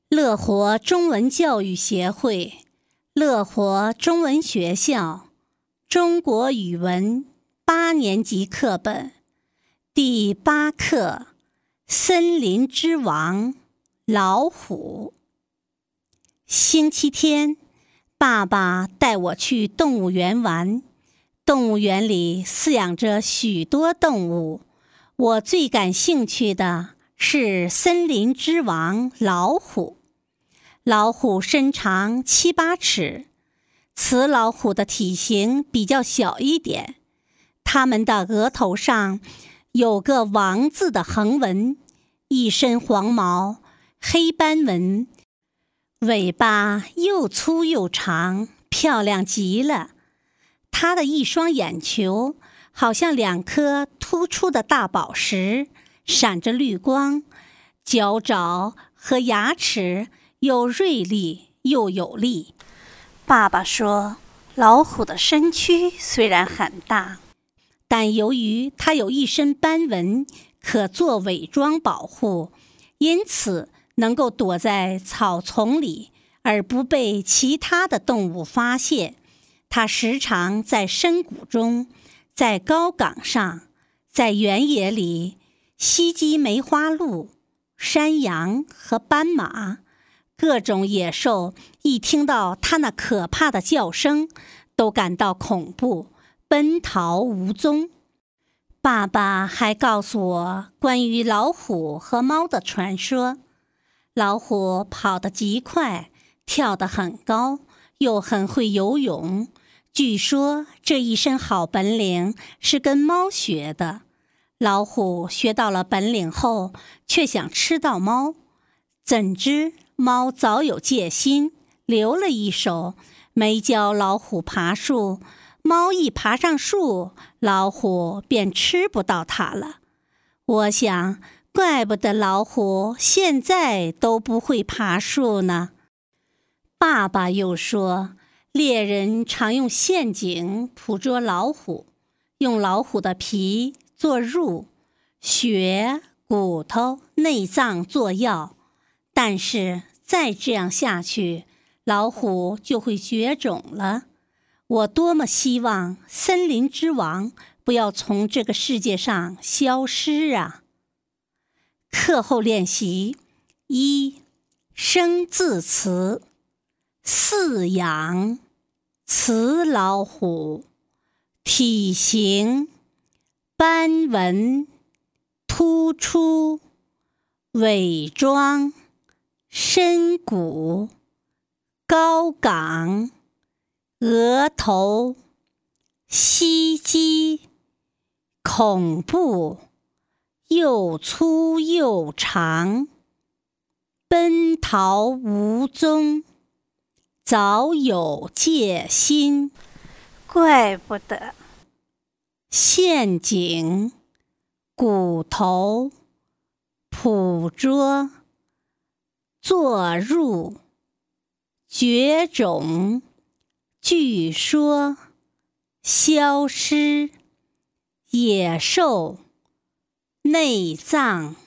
乐活中文教育协会、乐活中文学校中国语文8年级课本第8课《森林之王老虎》。星期天，爸爸带我去动物园玩。动物园里饲养着许多动物，我最感兴趣的是森林之王老虎。老虎身长7、8尺，雌老虎的体型比较小一点，它们的额头上有个王字的横纹，一身黄毛，黑斑纹，尾巴又粗又长，漂亮极了。它的一双眼球好像2颗突出的大宝石，闪着绿光，脚爪和牙齿又锐利又有力。爸爸说，老虎的身躯虽然很大，但由于它有一身斑纹，可做伪装保护，因此能够躲在草丛里，而不被其他的动物发现。它时常在深谷中，在高岗上，在原野里袭击梅花鹿、山羊和斑马。各种野兽一听到它那可怕的叫声，都感到恐怖，奔逃无踪。爸爸还告诉我关于老虎和猫的传说。老虎跑得极快，跳得很高，又很会游泳。据说这一身好本领是跟猫学的。老虎学到了本领后，却想吃到猫，怎知猫早有戒心，留了一手，没教老虎爬树。猫一爬上树，老虎便吃不到它了。我想，怪不得老虎现在都不会爬树呢。爸爸又说，猎人常用陷阱捕捉老虎，用老虎的皮做褥，血、骨头、内脏做药。但是再这样下去，老虎就会绝种了。我多么希望森林之王不要从这个世界上消失啊！课后练习1，生字词。饲养，雌老虎，体型，斑纹，突出，伪装，深谷，高岗，额头，袭击，恐怖，又粗又长，奔逃无踪，早有戒心。怪不得。陷阱，骨头，捕捉，做褥，绝种，据说，消失，野兽，内脏。